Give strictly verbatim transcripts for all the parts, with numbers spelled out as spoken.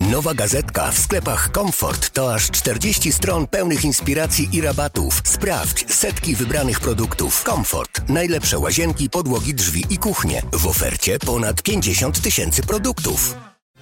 Nowa gazetka w sklepach Comfort to aż czterdzieści stron pełnych inspiracji i rabatów. Sprawdź setki wybranych produktów. Comfort. Najlepsze łazienki, podłogi, drzwi i kuchnie. W ofercie ponad pięćdziesiąt tysięcy produktów.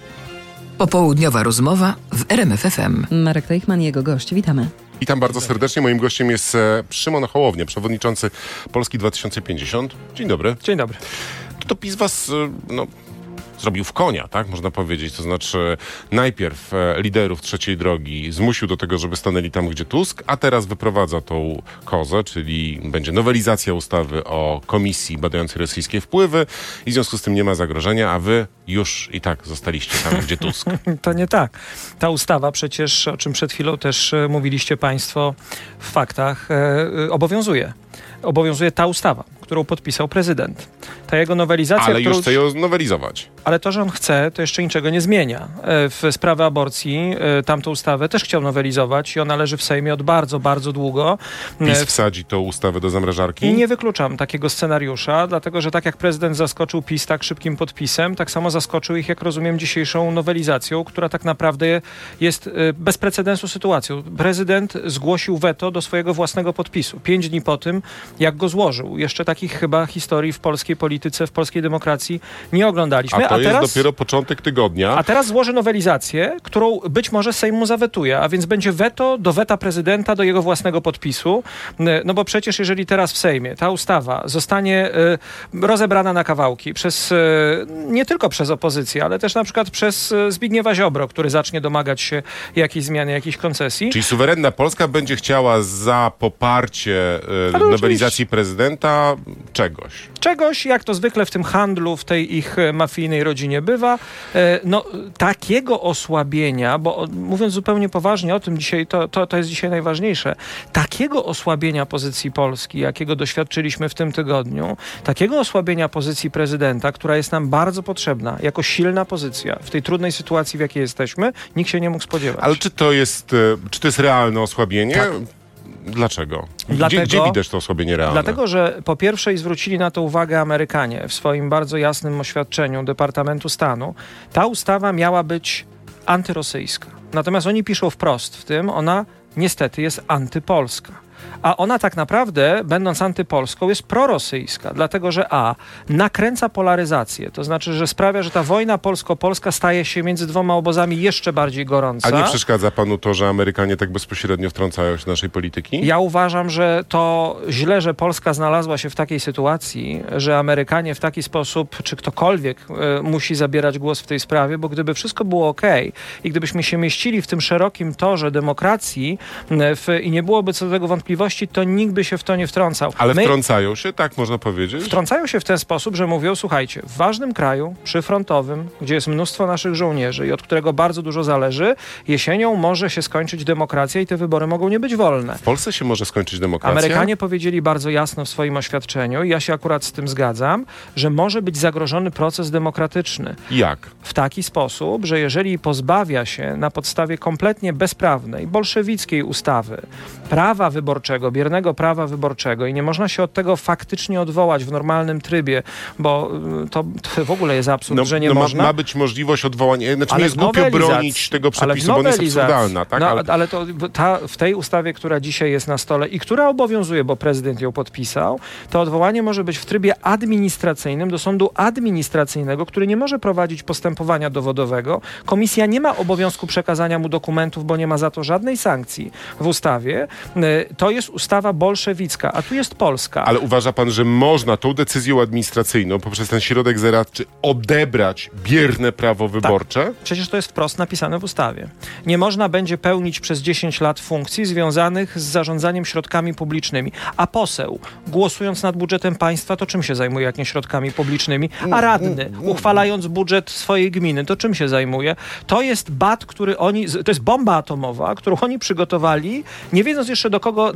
Popołudniowa rozmowa w R M F F M. Marek Teichman i jego gość. Witamy. Witam bardzo serdecznie. Moim gościem jest Szymon Hołownia, przewodniczący Polski dwa tysiące pięćdziesiąt. Dzień dobry. Dzień dobry. To PiS was, no, zrobił w konia, tak można powiedzieć. To znaczy najpierw liderów trzeciej drogi zmusił do tego, żeby stanęli tam, gdzie Tusk, a teraz wyprowadza tą kozę, czyli będzie nowelizacja ustawy o komisji badającej rosyjskie wpływy i w związku z tym nie ma zagrożenia, a wy już i tak zostaliście tam, gdzie Tusk. To nie tak. Ta ustawa przecież, o czym przed chwilą też mówiliście państwo w faktach, e, obowiązuje. Obowiązuje ta ustawa, którą podpisał prezydent. Ta jego nowelizacja... Ale którą... już chce ją nowelizować. Ale to, że on chce, to jeszcze niczego nie zmienia. W sprawie aborcji tamtą ustawę też chciał nowelizować i ona leży w Sejmie od bardzo, bardzo długo. PiS wsadzi tą ustawę do zamrażarki? I nie wykluczam takiego scenariusza, dlatego że tak jak prezydent zaskoczył PiS tak szybkim podpisem, tak samo zaskoczył ich, jak rozumiem, dzisiejszą nowelizacją, która tak naprawdę jest bez precedensu sytuacją. Prezydent zgłosił weto do swojego własnego podpisu. Pięć dni po tym, jak go złożył. Jeszcze takich chyba historii w polskiej polityce, w polskiej demokracji nie oglądaliśmy. A to a jest teraz, dopiero początek tygodnia. A teraz złoży nowelizację, którą być może Sejm mu zawetuje, a więc będzie weto do weta prezydenta, do jego własnego podpisu. No bo przecież jeżeli teraz w Sejmie ta ustawa zostanie y, rozebrana na kawałki przez, y, nie tylko przez opozycję, ale też na przykład przez y, Zbigniewa Ziobro, który zacznie domagać się jakiejś zmiany, jakiejś koncesji. Czyli suwerenna Polska będzie chciała za poparcie y, nowelizacji prezydenta czegoś. Czegoś, jak to zwykle w tym handlu, w tej ich mafijnej rodzinie bywa. No, takiego osłabienia, bo mówiąc zupełnie poważnie o tym dzisiaj, to, to, to jest dzisiaj najważniejsze, takiego osłabienia pozycji Polski, jakiego doświadczyliśmy w tym tygodniu, takiego osłabienia pozycji prezydenta, która jest nam bardzo potrzebna, jako silna pozycja w tej trudnej sytuacji, w jakiej jesteśmy, nikt się nie mógł spodziewać. Ale czy to jest, czy to jest realne osłabienie? Tak. Dlaczego? Dlatego, gdzie, gdzie widać to osłabienie realne? Dlatego, że po pierwsze i zwrócili na to uwagę Amerykanie w swoim bardzo jasnym oświadczeniu Departamentu Stanu, ta ustawa miała być antyrosyjska. Natomiast oni piszą wprost w tym, ona niestety jest antypolska. A ona tak naprawdę, będąc antypolską, jest prorosyjska, dlatego że a. nakręca polaryzację, to znaczy, że sprawia, że ta wojna polsko-polska staje się między dwoma obozami jeszcze bardziej gorąca. A nie przeszkadza panu to, że Amerykanie tak bezpośrednio wtrącają się do naszej polityki? Ja uważam, że to źle, że Polska znalazła się w takiej sytuacji, że Amerykanie w taki sposób, czy ktokolwiek y, musi zabierać głos w tej sprawie, bo gdyby wszystko było okej i gdybyśmy się mieścili w tym szerokim torze demokracji y, w, i nie byłoby co do tego wątpliwości, to nikt by się w to nie wtrącał. Ale My wtrącają się, tak można powiedzieć? Wtrącają się w ten sposób, że mówią, słuchajcie, w ważnym kraju, przyfrontowym, gdzie jest mnóstwo naszych żołnierzy i od którego bardzo dużo zależy, jesienią może się skończyć demokracja i te wybory mogą nie być wolne. W Polsce się może skończyć demokracja? Amerykanie powiedzieli bardzo jasno w swoim oświadczeniu, i ja się akurat z tym zgadzam, że może być zagrożony proces demokratyczny. Jak? W taki sposób, że jeżeli pozbawia się na podstawie kompletnie bezprawnej, bolszewickiej ustawy prawa wyborczego, biernego prawa wyborczego i nie można się od tego faktycznie odwołać w normalnym trybie, bo to, to w ogóle jest absurd, no, że nie no można. Ma, ma być możliwość odwołania, znaczy ale nie jest głupio bronić tego przepisu, bo on jest absurdalna. Tak? No, ale ale to ta, w tej ustawie, która dzisiaj jest na stole i która obowiązuje, bo prezydent ją podpisał, to odwołanie może być w trybie administracyjnym do sądu administracyjnego, który nie może prowadzić postępowania dowodowego. Komisja nie ma obowiązku przekazania mu dokumentów, bo nie ma za to żadnej sankcji w ustawie. To jest ustawa bolszewicka, a tu jest Polska. Ale uważa pan, że można tą decyzją administracyjną poprzez ten środek zaradczy odebrać bierne prawo wyborcze? Tak. Przecież to jest wprost napisane w ustawie. Nie można będzie pełnić przez dziesięć lat funkcji związanych z zarządzaniem środkami publicznymi. A poseł, głosując nad budżetem państwa, to czym się zajmuje, jak nie środkami publicznymi? A radny, uchwalając budżet swojej gminy, to czym się zajmuje? To jest bat, który oni, to jest bomba atomowa, którą oni przygotowali, nie wiedząc jeszcze do kogo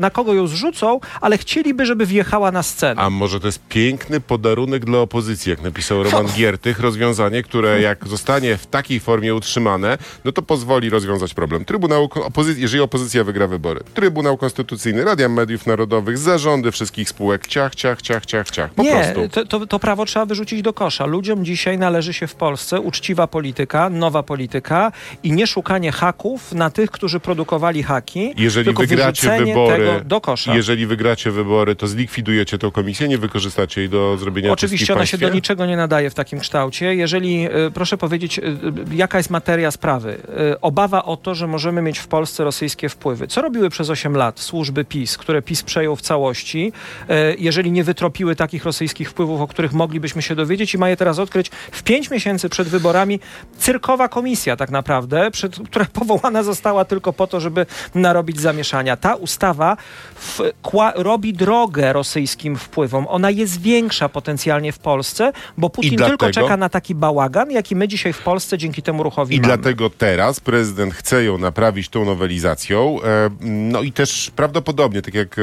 na kogo ją zrzucą, ale chcieliby, żeby wjechała na scenę. A może to jest piękny podarunek dla opozycji, jak napisał Roman Giertych, rozwiązanie, które jak zostanie w takiej formie utrzymane, no to pozwoli rozwiązać problem. Trybunał, opozy- jeżeli opozycja wygra wybory, Trybunał Konstytucyjny, Radia Mediów Narodowych, zarządy wszystkich spółek, ciach, ciach, ciach, ciach, ciach. Po Nie, prostu. to, to, to prawo trzeba wyrzucić do kosza. Ludziom dzisiaj należy się w Polsce uczciwa polityka, nowa polityka i nie szukanie haków na tych, którzy produkowali haki, Jeżeli tylko wygracie wyrzucenie wybory, tego do kosza. jeżeli wygracie wybory, to zlikwidujecie tę komisję, nie wykorzystacie jej do zrobienia czystki w Oczywiście ona się państwie? do niczego nie nadaje w takim kształcie. Jeżeli, y, proszę powiedzieć, y, y, jaka jest materia sprawy? Y, obawa o to, że możemy mieć w Polsce rosyjskie wpływy. Co robiły przez osiem lat służby PiS, które PiS przejął w całości, y, jeżeli nie wytropiły takich rosyjskich wpływów, o których moglibyśmy się dowiedzieć i ma je teraz odkryć w pięć miesięcy przed wyborami cyrkowa komisja tak naprawdę, przed, która powołana została tylko po to, żeby narobić zamieszania. Ta ustawa w, kła, robi drogę rosyjskim wpływom. Ona jest większa potencjalnie w Polsce, bo Putin dlatego, tylko czeka na taki bałagan, jaki my dzisiaj w Polsce dzięki temu ruchowi I mamy. dlatego teraz prezydent chce ją naprawić tą nowelizacją. E, no i też prawdopodobnie, tak jak e,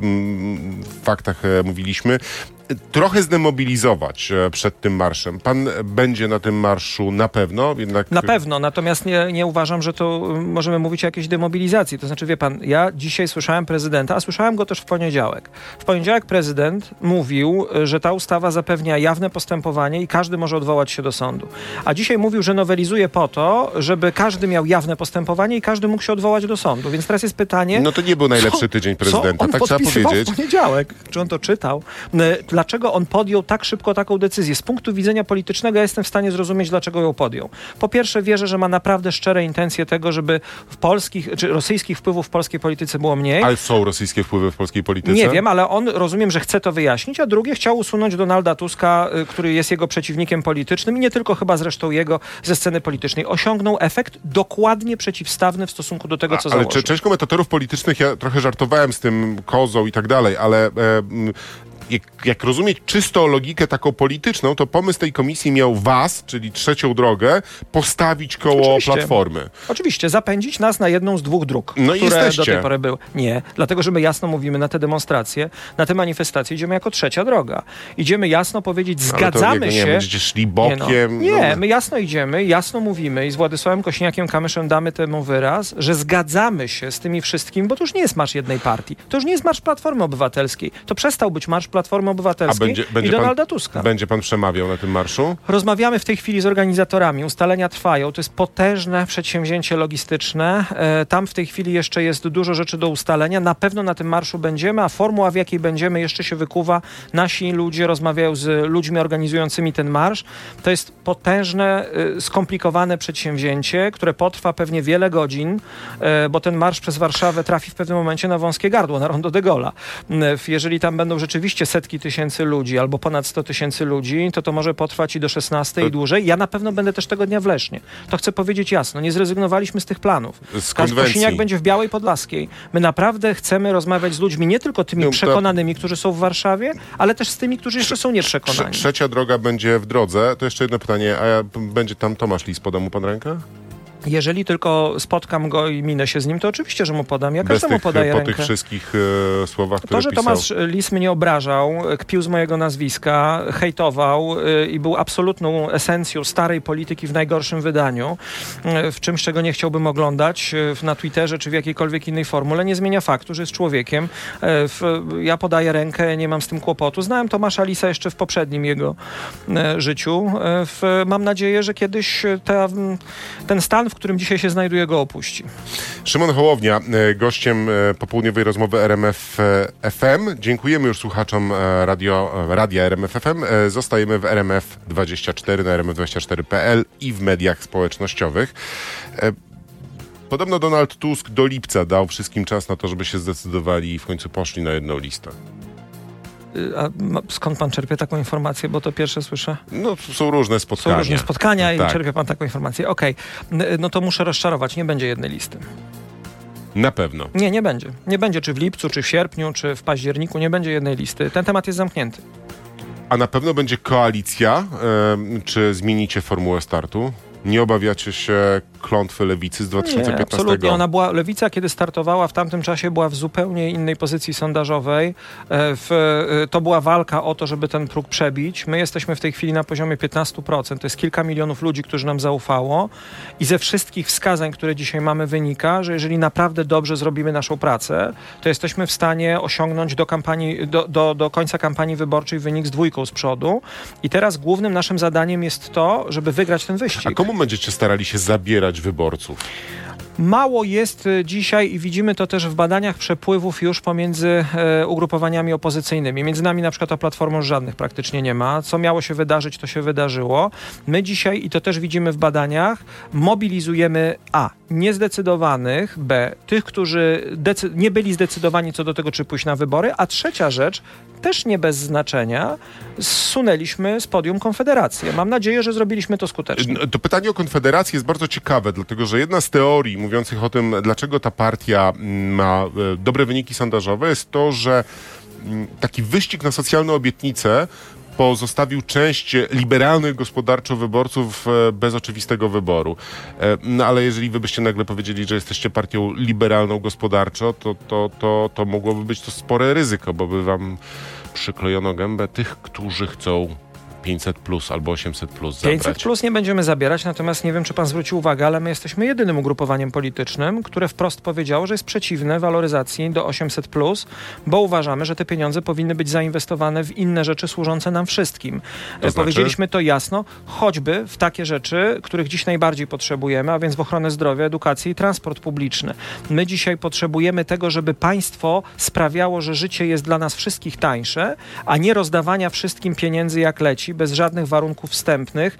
w faktach e, mówiliśmy, trochę zdemobilizować e, przed tym marszem. Pan będzie na tym marszu na pewno, jednak... Na pewno, natomiast nie, nie uważam, że to y, możemy mówić o jakiejś demobilizacji. To znaczy, wie pan, ja dzisiaj słyszałem prezydenta, a słyszałem go też w poniedziałek. W poniedziałek prezydent mówił, y, że ta ustawa zapewnia jawne postępowanie i każdy może odwołać się do sądu. A dzisiaj mówił, że nowelizuje po to, żeby każdy miał jawne postępowanie i każdy mógł się odwołać do sądu. Więc teraz jest pytanie... No to nie był najlepszy co, tydzień prezydenta, co on tak trzeba podpisywał powiedzieć. w poniedziałek. Czy on to czytał? Y, Dlaczego on podjął tak szybko taką decyzję? Z punktu widzenia politycznego ja jestem w stanie zrozumieć, dlaczego ją podjął. Po pierwsze, wierzę, że ma naprawdę szczere intencje tego, żeby w polskich, czy rosyjskich wpływów w polskiej polityce było mniej. Ale są rosyjskie wpływy w polskiej polityce? Nie wiem, ale on, rozumiem, że chce to wyjaśnić, a drugie, chciał usunąć Donalda Tuska, y, który jest jego przeciwnikiem politycznym i nie tylko chyba zresztą jego ze sceny politycznej. Osiągnął efekt dokładnie przeciwstawny w stosunku do tego, co A, ale założył. cze- część komentatorów politycznych, ja trochę żartowałem z tym kozą i tak dalej, ale... E, m, Jak, jak rozumieć czysto logikę taką polityczną, to pomysł tej komisji miał was, czyli trzecią drogę, postawić koło Oczywiście. Platformy. Oczywiście, zapędzić nas na jedną z dwóch dróg, No i które jesteście. do tej pory były. Nie, dlatego, że my jasno mówimy na te demonstracje, na te manifestacje idziemy jako trzecia droga. Idziemy jasno powiedzieć, Ale to, zgadzamy jak, się... Nie, będziecie szli bokiem. Nie, no. nie no. my jasno idziemy, jasno mówimy i z Władysławem Kośniakiem-Kamyszem damy temu wyraz, że zgadzamy się z tymi wszystkimi, bo to już nie jest marsz jednej partii. To już nie jest marsz Platformy Obywatelskiej. To przestał być marsz Platformy Obywatelskiej A będzie, będzie i Donalda pan, Tuska. Będzie pan przemawiał na tym marszu? Rozmawiamy w tej chwili z organizatorami. Ustalenia trwają. To jest potężne przedsięwzięcie logistyczne. E, tam w tej chwili jeszcze jest dużo rzeczy do ustalenia. Na pewno na tym marszu będziemy, a formuła, w jakiej będziemy, jeszcze się wykuwa. Nasi ludzie rozmawiają z ludźmi organizującymi ten marsz. To jest potężne, e, skomplikowane przedsięwzięcie, które potrwa pewnie wiele godzin, e, bo ten marsz przez Warszawę trafi w pewnym momencie na wąskie gardło, na Rondo de Gaulle'a. E, jeżeli tam będą rzeczywiście setki tysięcy ludzi albo ponad sto tysięcy ludzi, to to może potrwać i do szesnastej i dłużej. Ja na pewno będę też tego dnia w Lesznie. To chcę powiedzieć jasno. Nie zrezygnowaliśmy z tych planów. Z Każ konwencji. Kosiniak będzie w Białej Podlaskiej. My naprawdę chcemy rozmawiać z ludźmi, nie tylko tymi No, to- przekonanymi, którzy są w Warszawie, ale też z tymi, którzy jeszcze są Trze- nieprzekonani. trzecia droga będzie w drodze. To jeszcze jedno pytanie. A ja, będzie tam Tomasz Lis, poda mu pan rękę? Jeżeli tylko spotkam go i minę się z nim, to oczywiście, że mu podam. Ja Bez każdemu tych, podaję po rękę. tych wszystkich e, słowach, które To, że pisał. Tomasz Lis mnie obrażał, kpił z mojego nazwiska, hejtował y, i był absolutną esencją starej polityki w najgorszym wydaniu, y, w czymś, czego nie chciałbym oglądać y, na Twitterze czy w jakiejkolwiek innej formule, nie zmienia faktu, że jest człowiekiem. Y, w, ja podaję rękę, nie mam z tym kłopotu. Znałem Tomasza Lisa jeszcze w poprzednim jego y, życiu. Y, w, mam nadzieję, że kiedyś ta, ten stan, w którym dzisiaj się znajduje, go opuści. Szymon Hołownia, e, gościem e, popołudniowej rozmowy R M F F M. Dziękujemy już słuchaczom e, radio, e, radia R M F F M. E, Zostajemy w R M F dwadzieścia cztery, na R M F dwadzieścia cztery kropka P L i w mediach społecznościowych. E, Podobno Donald Tusk do lipca dał wszystkim czas na to, żeby się zdecydowali i w końcu poszli na jedną listę. Y, A ma- skąd pan czerpie taką informację, bo to pierwsze słyszę? No, są różne spotkania. Są różne spotkania i Tak. czerpie pan taką informację. Okej, N- no to muszę rozczarować, nie będzie jednej listy. Na pewno. Nie, nie będzie. Nie będzie czy w lipcu, czy w sierpniu, czy w październiku, nie będzie jednej listy. Ten temat jest zamknięty. A na pewno będzie koalicja. E, czy zmienicie formułę startu? Nie obawiacie się klątwy lewicy z dwa tysiące piętnastego. Nie, absolutnie. Ona była, lewica, kiedy startowała w tamtym czasie, była w zupełnie innej pozycji sondażowej. W, to była walka o to, żeby ten próg przebić. My jesteśmy w tej chwili na poziomie piętnaście procent. To jest kilka milionów ludzi, którzy nam zaufało i ze wszystkich wskazań, które dzisiaj mamy, wynika, że jeżeli naprawdę dobrze zrobimy naszą pracę, to jesteśmy w stanie osiągnąć do kampanii, do, do, do końca kampanii wyborczej wynik z dwójką z przodu. I teraz głównym naszym zadaniem jest to, żeby wygrać ten wyścig. A komu będziecie starali się zabierać wyborców? Mało jest dzisiaj i widzimy to też w badaniach przepływów już pomiędzy e, ugrupowaniami opozycyjnymi. Między nami na przykład a Platformą żadnych praktycznie nie ma. Co miało się wydarzyć, to się wydarzyło. My dzisiaj, i to też widzimy w badaniach, mobilizujemy a. niezdecydowanych, b. tych, którzy decy- nie byli zdecydowani co do tego, czy pójść na wybory, a trzecia rzecz, też nie bez znaczenia, zsunęliśmy z podium Konfederację. Mam nadzieję, że zrobiliśmy to skutecznie. To pytanie o Konfederację jest bardzo ciekawe, dlatego że jedna z teorii mówiących o tym, dlaczego ta partia ma dobre wyniki sondażowe, jest to, że taki wyścig na socjalne obietnice pozostawił część liberalnych gospodarczo wyborców bez oczywistego wyboru. No ale jeżeli wy byście nagle powiedzieli, że jesteście partią liberalną gospodarczo, to, to, to, to mogłoby być to spore ryzyko, bo by wam przyklejono gębę tych, którzy chcą pięćset plus albo osiemset plus zabrać. pięćset plus nie będziemy zabierać, natomiast nie wiem, czy pan zwrócił uwagę, ale my jesteśmy jedynym ugrupowaniem politycznym, które wprost powiedziało, że jest przeciwne waloryzacji do osiemset plus, bo uważamy, że te pieniądze powinny być zainwestowane w inne rzeczy służące nam wszystkim. To znaczy? Powiedzieliśmy to jasno, choćby w takie rzeczy, których dziś najbardziej potrzebujemy, a więc w ochronę zdrowia, edukację i transport publiczny. My dzisiaj potrzebujemy tego, żeby państwo sprawiało, że życie jest dla nas wszystkich tańsze, a nie rozdawania wszystkim pieniędzy jak leci, bez żadnych warunków wstępnych,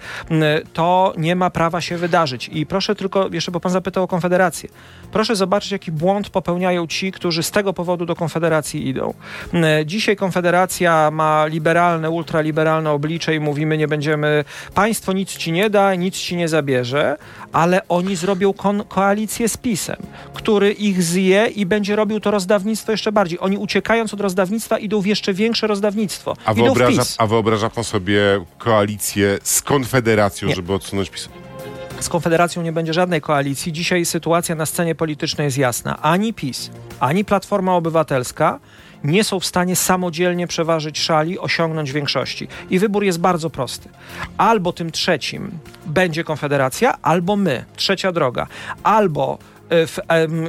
to nie ma prawa się wydarzyć. I proszę tylko, jeszcze bo pan zapytał o Konfederację, proszę zobaczyć, jaki błąd popełniają ci, którzy z tego powodu do Konfederacji idą. Dzisiaj Konfederacja ma liberalne, ultraliberalne oblicze i mówimy, nie będziemy, państwo nic ci nie da, nic ci nie zabierze, ale oni zrobią kon- koalicję z PiS-em, który ich zje i będzie robił to rozdawnictwo jeszcze bardziej. Oni uciekając od rozdawnictwa idą w jeszcze większe rozdawnictwo. A idą wyobraża, w PiS. a wyobraża pan sobie koalicję z Konfederacją, Nie. żeby odsunąć PiS? Z Konfederacją nie będzie żadnej koalicji. Dzisiaj sytuacja na scenie politycznej jest jasna. Ani PiS, ani Platforma Obywatelska nie są w stanie samodzielnie przeważyć szali, osiągnąć większości. I wybór jest bardzo prosty. Albo tym trzecim będzie Konfederacja, albo my. Trzecia droga. Albo W, um,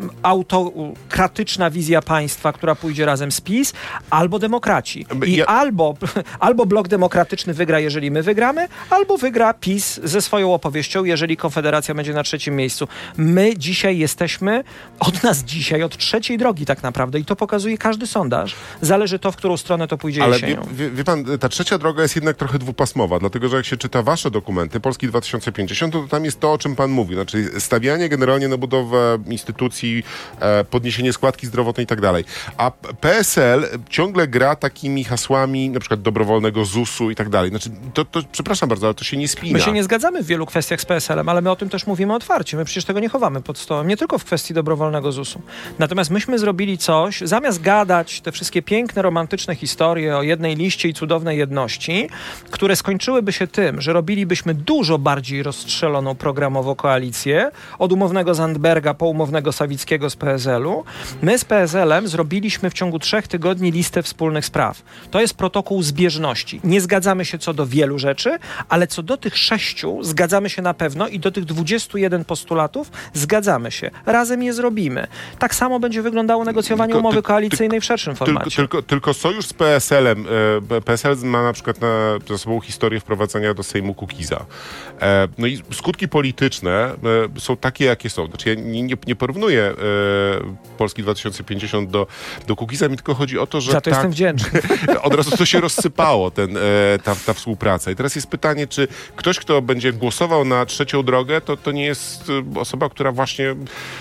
autokratyczna wizja państwa, która pójdzie razem z PiS, albo demokraci. I ja... albo, albo blok demokratyczny wygra, jeżeli my wygramy, albo wygra PiS ze swoją opowieścią, jeżeli Konfederacja będzie na trzecim miejscu. My dzisiaj jesteśmy, od nas dzisiaj, od trzeciej drogi tak naprawdę i to pokazuje każdy sondaż. Zależy to, w którą stronę to pójdzie Ale jesienią. wie, wie, wie pan, ta trzecia droga jest jednak trochę dwupasmowa, dlatego że jak się czyta wasze dokumenty, Polski dwa tysiące pięćdziesiąt, to tam jest to, o czym pan mówi. Znaczy stawianie generalnie na budowę instytucji, e, podniesienie składki zdrowotnej i tak dalej. A P S L ciągle gra takimi hasłami, na przykład dobrowolnego zusu i tak dalej. Znaczy, to, to, przepraszam bardzo, ale to się nie spina. My się nie zgadzamy w wielu kwestiach z P S L-em, ale my o tym też mówimy otwarcie. My przecież tego nie chowamy pod stołem, nie tylko w kwestii dobrowolnego zusu. Natomiast myśmy zrobili coś, zamiast gadać te wszystkie piękne, romantyczne historie o jednej liście i cudownej jedności, które skończyłyby się tym, że robilibyśmy dużo bardziej rozstrzeloną programowo koalicję, od umownego Zandberga po umownego Sawickiego z P S L-u. My z P S L-em zrobiliśmy w ciągu trzech tygodni listę wspólnych spraw. To jest protokół zbieżności. Nie zgadzamy się co do wielu rzeczy, ale co do tych sześciu zgadzamy się na pewno i do tych dwudziestu jeden postulatów zgadzamy się. Razem je zrobimy. Tak samo będzie wyglądało negocjowanie Tylko, umowy ty, koalicyjnej w szerszym formacie. Tylko, tylko, tylko sojusz z P S L-em. E, P S L ma na przykład na, za sobą historię wprowadzenia do Sejmu Kukiza. E, no i skutki polityczne e, są takie, jakie są. Znaczy ja nie, nie, nie porównuję e, Polski dwa tysiące pięćdziesiąt do, do Kukiza, mi tylko chodzi o to, że Za to tak, jestem wdzięczny. od razu to się rozsypało, ten, e, ta, ta współpraca. I teraz jest pytanie, czy ktoś, kto będzie głosował na trzecią drogę, to, to nie jest osoba, która właśnie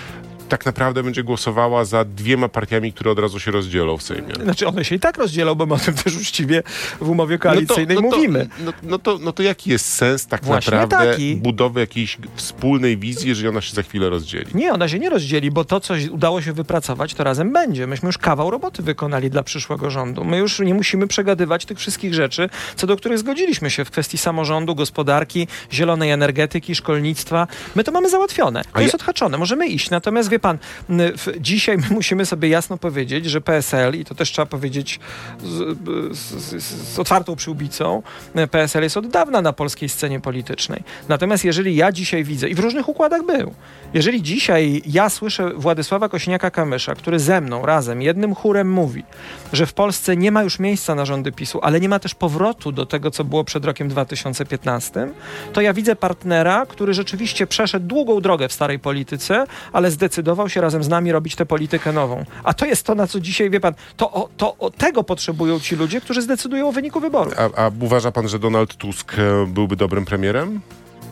tak naprawdę będzie głosowała za dwiema partiami, które od razu się rozdzielą w Sejmie. Znaczy one się i tak rozdzielą, bo my o tym też uczciwie w umowie koalicyjnej no to, no mówimy. To, no, no, to, no to jaki jest sens tak Właśnie naprawdę taki. budowy jakiejś wspólnej wizji, jeżeli ona się za chwilę rozdzieli? Nie, ona się nie rozdzieli, bo to, co udało się wypracować, to razem będzie. Myśmy już kawał roboty wykonali dla przyszłego rządu. My już nie musimy przegadywać tych wszystkich rzeczy, co do których zgodziliśmy się w kwestii samorządu, gospodarki, zielonej energetyki, szkolnictwa. My to mamy załatwione. To A jest ja... odhaczone. Możemy iść. Natomiast wie pan, w, dzisiaj my musimy sobie jasno powiedzieć, że P S L, i to też trzeba powiedzieć z, z, z, z otwartą przyłbicą, P S L jest od dawna na polskiej scenie politycznej. Natomiast jeżeli ja dzisiaj widzę, i w różnych układach był, jeżeli dzisiaj ja słyszę Władysława Kosiniaka-Kamysza, który ze mną razem, jednym chórem mówi, że w Polsce nie ma już miejsca na rządy PiSu, ale nie ma też powrotu do tego, co było przed rokiem dwa tysiące piętnastym, to ja widzę partnera, który rzeczywiście przeszedł długą drogę w starej polityce, ale zdecydował się razem z nami robić tę politykę nową. A to jest to, na co dzisiaj, wie pan, to, o, to o tego potrzebują ci ludzie, którzy zdecydują o wyniku wyborów. A, a uważa pan, że Donald Tusk byłby dobrym premierem?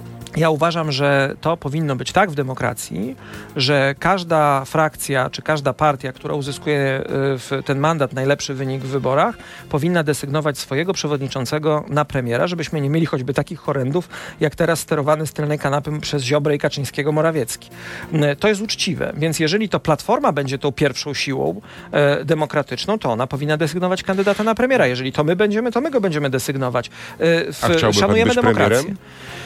Ja uważam, że to powinno być tak w demokracji, że każda frakcja czy każda partia, która uzyskuje w ten mandat najlepszy wynik w wyborach, powinna desygnować swojego przewodniczącego na premiera, żebyśmy nie mieli choćby takich horrendów, jak teraz sterowany z tylnej kanapy przez Ziobrę i Kaczyńskiego Morawiecki. To jest uczciwe, więc jeżeli to Platforma będzie tą pierwszą siłą e, demokratyczną, to ona powinna desygnować kandydata na premiera. Jeżeli to my będziemy, to my go będziemy desygnować. E, w, A chciałby szanujemy pan być demokrację. premierem?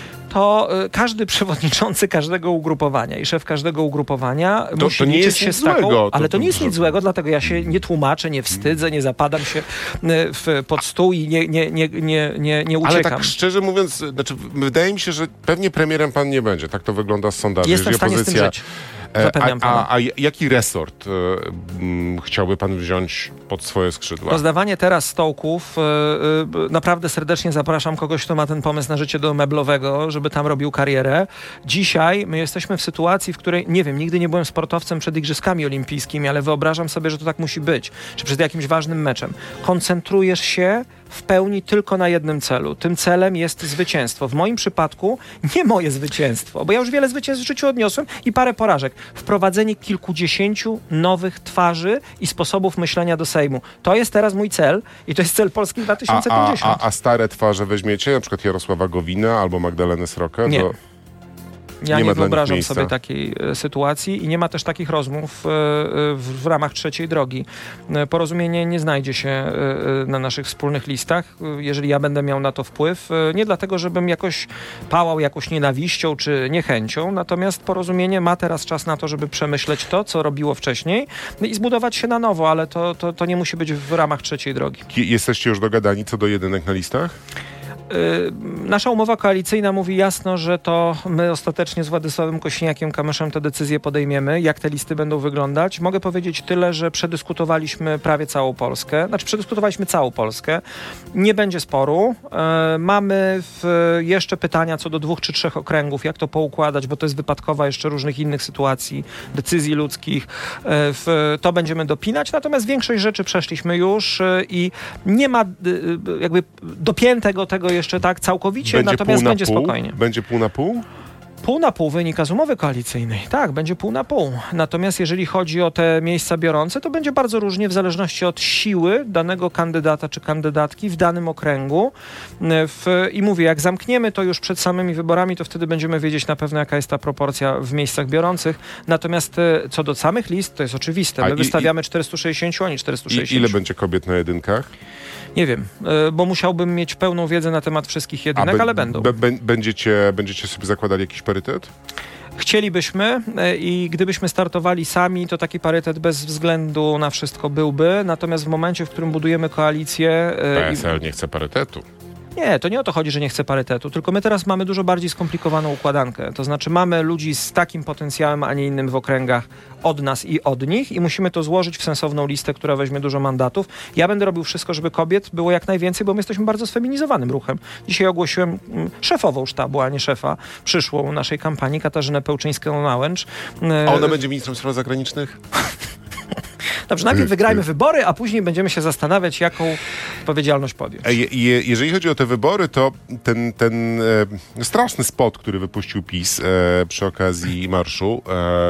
To y, każdy przewodniczący każdego ugrupowania i szef każdego ugrupowania to, musi to nie liczyć jest się nic z taką... złego. Ale to, to nie jest to, nic złego, dlatego ja się nie tłumaczę, nie wstydzę, nie zapadam się y, w, pod stół i nie, nie, nie, nie, nie, nie uciekam. Ale tak szczerze mówiąc, znaczy, wydaje mi się, że pewnie premierem pan nie będzie. Tak to wygląda z sondaży. Jestem w stanie opozycja... z tym żyć. Zapewniam a, pana. a, a jaki resort y, y, chciałby pan wziąć pod swoje skrzydła? Rozdawanie teraz stołków. Y, y, naprawdę serdecznie zapraszam kogoś, kto ma ten pomysł na życie do meblowego, żeby tam robił karierę. Dzisiaj my jesteśmy w sytuacji, w której, nie wiem, nigdy nie byłem sportowcem przed Igrzyskami Olimpijskimi, ale wyobrażam sobie, że to tak musi być. Czy przed jakimś ważnym meczem. Koncentrujesz się w pełni tylko na jednym celu. Tym celem jest zwycięstwo. W moim przypadku nie moje zwycięstwo, bo ja już wiele zwycięstw w życiu odniosłem i parę porażek. Wprowadzenie kilkudziesięciu nowych twarzy i sposobów myślenia do Sejmu. To jest teraz mój cel i to jest cel Polski dwa tysiące pięćdziesiąt. A, a, a stare twarze weźmiecie? Na przykład Jarosława Gowina albo Magdalenę Srokę? Nie. To... Ja nie, nie wyobrażam sobie takiej e, sytuacji i nie ma też takich rozmów e, w, w ramach trzeciej drogi. E, porozumienie nie znajdzie się e, na naszych wspólnych listach, e, jeżeli ja będę miał na to wpływ. E, nie dlatego, żebym jakoś pałał jakąś nienawiścią czy niechęcią, natomiast porozumienie ma teraz czas na to, żeby przemyśleć to, co robiło wcześniej i zbudować się na nowo, ale to, to, to nie musi być w ramach trzeciej drogi. Jesteście już dogadani co do jedynek na listach? Nasza umowa koalicyjna mówi jasno, że to my ostatecznie z Władysławem Kosiniakiem-Kamyszem te decyzje podejmiemy, jak te listy będą wyglądać. Mogę powiedzieć tyle, że przedyskutowaliśmy prawie całą Polskę, znaczy przedyskutowaliśmy całą Polskę. Nie będzie sporu. Mamy w jeszcze pytania co do dwóch czy trzech okręgów, jak to poukładać, bo to jest wypadkowa jeszcze różnych innych sytuacji, decyzji ludzkich. W to będziemy dopinać, natomiast większość rzeczy przeszliśmy już i nie ma jakby dopiętego tego jeszcze tak całkowicie, będzie natomiast będzie pół? spokojnie. Będzie pół na pół? Pół na pół wynika z umowy koalicyjnej. Tak, będzie pół na pół. Natomiast jeżeli chodzi o te miejsca biorące, to będzie bardzo różnie w zależności od siły danego kandydata czy kandydatki w danym okręgu. W, I mówię, jak zamkniemy to już przed samymi wyborami, to wtedy będziemy wiedzieć na pewno, jaka jest ta proporcja w miejscach biorących. Natomiast co do samych list, to jest oczywiste. My A i, wystawiamy czterysta sześćdziesiąt, a nie czterysta sześćdziesiąt. I ile będzie kobiet na jedynkach? Nie wiem, bo musiałbym mieć pełną wiedzę na temat wszystkich jedynek, be, ale będą. Be, be, będziecie, będziecie sobie zakładali jakiś parytet? Chcielibyśmy i gdybyśmy startowali sami, to taki parytet bez względu na wszystko byłby. Natomiast w momencie, w którym budujemy koalicję... P S L nie chce parytetu. Nie, to nie o to chodzi, że nie chce parytetu, tylko my teraz mamy dużo bardziej skomplikowaną układankę. To znaczy mamy ludzi z takim potencjałem, a nie innym w okręgach od nas i od nich i musimy to złożyć w sensowną listę, która weźmie dużo mandatów. Ja będę robił wszystko, żeby kobiet było jak najwięcej, bo my jesteśmy bardzo sfeminizowanym ruchem. Dzisiaj ogłosiłem mm, szefową sztabu, a nie szefa przyszłą naszej kampanii, Katarzynę Pełczyńską-Nałęcz. A ona będzie ministrem spraw zagranicznych? Dobrze, najpierw wygrajmy wybory, a później będziemy się zastanawiać, jaką odpowiedzialność podjąć. Je, je, jeżeli chodzi o te wybory, to ten, ten e, straszny spot, który wypuścił PiS e, przy okazji marszu,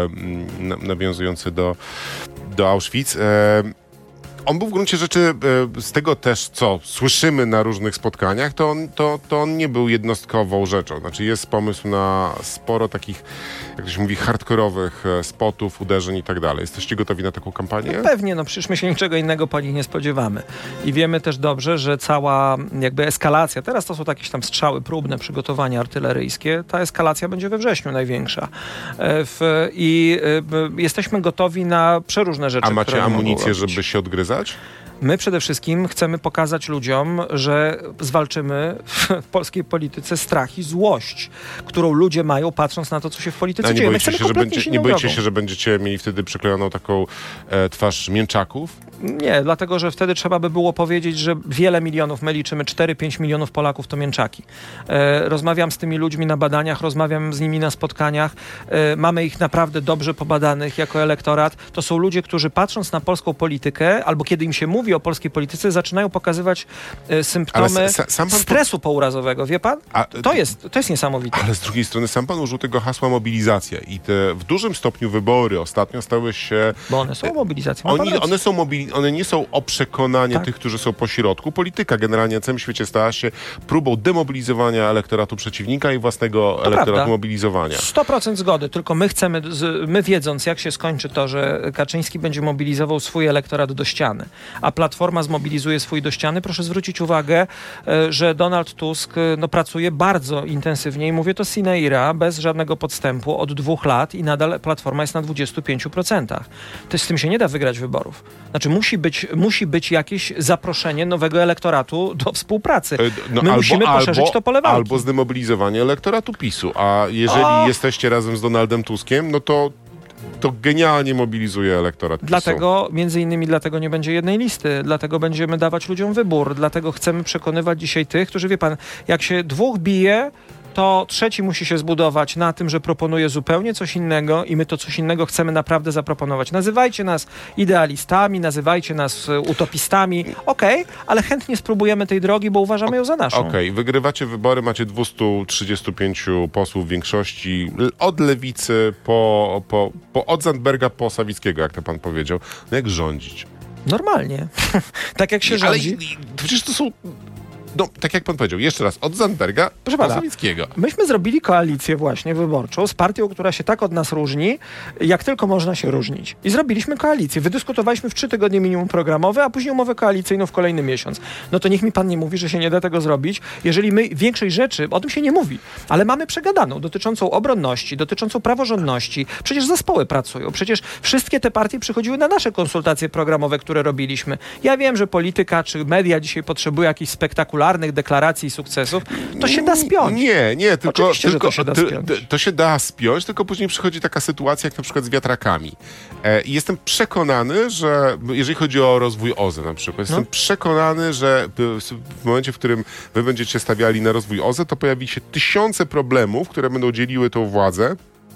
e, na, nawiązujący do, do Auschwitz, e, on był w gruncie rzeczy, e, z tego też, co słyszymy na różnych spotkaniach, to on, to, to on nie był jednostkową rzeczą. Znaczy jest pomysł na sporo takich, jak to się mówi, hardkorowych e, spotów, uderzeń i tak dalej. Jesteście gotowi na taką kampanię? No pewnie, no przecież my się niczego innego po nich nie spodziewamy. I wiemy też dobrze, że cała jakby eskalacja, teraz to są jakieś tam strzały próbne, przygotowania artyleryjskie, ta eskalacja będzie we wrześniu największa. E, w, I e, jesteśmy gotowi na przeróżne rzeczy. A macie które amunicję, żeby się odgryzać? My przede wszystkim chcemy pokazać ludziom, że zwalczymy w polskiej polityce strach i złość, którą ludzie mają, patrząc na to, co się w polityce A nie dzieje. My boicie chcemy się, że kompletnie będzie, inną nie boicie drogą. się, że będziecie mieli wtedy przyklejoną taką e, twarz mięczaków? Nie, dlatego, że wtedy trzeba by było powiedzieć, że wiele milionów, my liczymy cztery pięć milionów Polaków to mięczaki. E, rozmawiam z tymi ludźmi na badaniach, rozmawiam z nimi na spotkaniach. E, mamy ich naprawdę dobrze pobadanych jako elektorat. To są ludzie, którzy patrząc na polską politykę, albo kiedy im się mówi o polskiej polityce, zaczynają pokazywać e, symptomy sa, sam pan stresu pourazowego. Wie pan? A, to, jest, to jest niesamowite. Ale z drugiej strony sam pan użył tego hasła mobilizacja i te w dużym stopniu wybory ostatnio stały się... Bo one są mobilizacją. Oni, one, są mobili- one nie są o przekonanie Tak. tych, którzy są po środku. Polityka generalnie na całym świecie stała się próbą demobilizowania elektoratu przeciwnika i własnego To elektoratu prawda. mobilizowania. sto procent zgody, tylko my chcemy, z- my wiedząc jak się skończy to, że Kaczyński będzie mobilizował swój elektorat do ściany, a Platforma zmobilizuje swój do ściany, proszę zwrócić uwagę, e, że Donald Tusk e, no, pracuje bardzo intensywnie i mówię to sine ira, bez żadnego podstępu od dwóch lat i nadal Platforma jest na dwudziestu pięciu procentach. To z tym się nie da wygrać wyborów. Znaczy musi być, musi być jakieś zaproszenie nowego elektoratu do współpracy. E, no, My albo, musimy poszerzyć albo, to pole walki. Albo zdemobilizowanie elektoratu PiSu. A jeżeli O! jesteście razem z Donaldem Tuskiem, no to to genialnie mobilizuje elektorat PiSu. Dlatego, między innymi dlatego nie będzie jednej listy, dlatego będziemy dawać ludziom wybór, dlatego chcemy przekonywać dzisiaj tych, którzy, wie pan, jak się dwóch bije, to trzeci musi się zbudować na tym, że proponuje zupełnie coś innego i my to coś innego chcemy naprawdę zaproponować. Nazywajcie nas idealistami, nazywajcie nas e, utopistami, okej, okay, ale chętnie spróbujemy tej drogi, bo uważamy ją za naszą. Okej, okay. Wygrywacie wybory, macie dwieście trzydzieści pięć posłów w większości, od Lewicy, po, po, po, od Zandberga po Sawickiego, jak to pan powiedział. No jak rządzić? Normalnie. Tak jak się rządzi. Ale przecież to są... No, tak jak pan powiedział, jeszcze raz, od Zandberga Proszę do pana, Sawickiego. Myśmy zrobili koalicję właśnie wyborczą z partią, która się tak od nas różni, jak tylko można się różnić. I zrobiliśmy koalicję. Wydyskutowaliśmy w trzy tygodnie minimum programowe, a później umowę koalicyjną w kolejny miesiąc. No to niech mi pan nie mówi, że się nie da tego zrobić, jeżeli my większej rzeczy, o tym się nie mówi, ale mamy przegadaną, dotyczącą obronności, dotyczącą praworządności. Przecież zespoły pracują. Przecież wszystkie te partie przychodziły na nasze konsultacje programowe, które robiliśmy. Ja wiem, że polityka czy media dzisiaj potrzebują jakichś spektakularnych deklaracji i sukcesów, to się da spiąć. Nie, nie, tylko, Oczywiście, że tylko to się da spiąć. to, to się da spiąć, tylko później przychodzi taka sytuacja, jak na przykład z wiatrakami. E, I jestem przekonany, że jeżeli chodzi o rozwój O Z E na przykład, No. jestem przekonany, że w momencie, w którym wy będziecie stawiali na rozwój O Z E, to pojawi się tysiące problemów, które będą dzieliły tą władzę.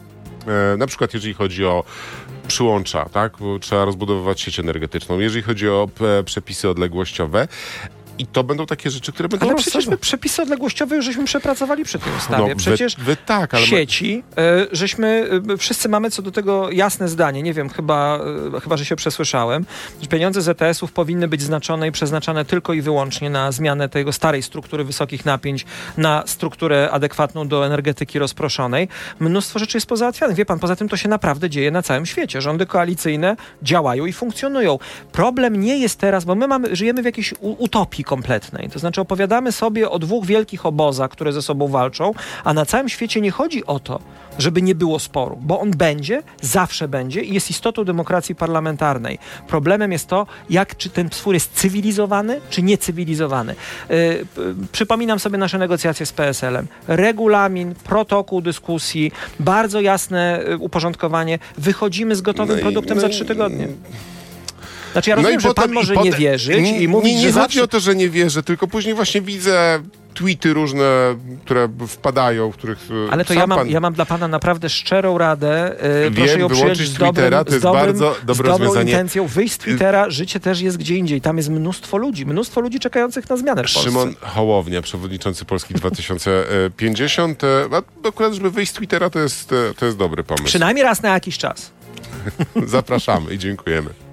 E, na przykład jeżeli chodzi o przyłącza, tak? Bo trzeba rozbudowywać sieć energetyczną. Jeżeli chodzi o p- przepisy odległościowe, i to będą takie rzeczy, które będą... Ale przecież my rozsadzone. przepisy odległościowe już żeśmy przepracowali przy tej ustawie. No, przecież wy, wy tak, ale... sieci, y, żeśmy, y, wszyscy mamy co do tego jasne zdanie. Nie wiem, chyba, y, chyba że się przesłyszałem, że pieniądze z E T S-ów powinny być znaczone i przeznaczane tylko i wyłącznie na zmianę tego starej struktury wysokich napięć na strukturę adekwatną do energetyki rozproszonej. Mnóstwo rzeczy jest pozałatwianych. Wie pan, poza tym to się naprawdę dzieje na całym świecie. Rządy koalicyjne działają i funkcjonują. Problem nie jest teraz, bo my mamy, żyjemy w jakiejś u- utopii kompletnej. To znaczy opowiadamy sobie o dwóch wielkich obozach, które ze sobą walczą, a na całym świecie nie chodzi o to, żeby nie było sporu, bo on będzie, zawsze będzie i jest istotą demokracji parlamentarnej. Problemem jest to, jak czy ten spór jest cywilizowany, czy niecywilizowany. Yy, yy, przypominam sobie nasze negocjacje z P S L em. Regulamin, protokół dyskusji, bardzo jasne yy, uporządkowanie. Wychodzimy z gotowym No i- produktem no za i- trzy tygodnie. Znaczy ja No rozumiem, i że potem- pan może i nie potem- wierzyć nie, i mówić, nie, nie że chodzi zawsze... o to, że nie wierzę, tylko później właśnie widzę tweety różne, które wpadają, w których Ale to sam ja mam, pan... ja mam dla pana naprawdę szczerą radę. Yy, Wiem, proszę ją przyjąć wyłączyć z dobrym, Twittera, to jest z dobrym, bardzo dobre z dobrą rozwiązanie. intencją. Wyjść z Twittera, życie też jest gdzie indziej. Tam jest mnóstwo ludzi, mnóstwo ludzi czekających na zmianę w Polsce. Szymon Hołownia, przewodniczący Polski dwa tysiące pięćdziesiąt. A akurat, żeby wyjść z Twittera, to jest, to jest dobry pomysł. Przynajmniej raz na jakiś czas. Zapraszamy i dziękujemy.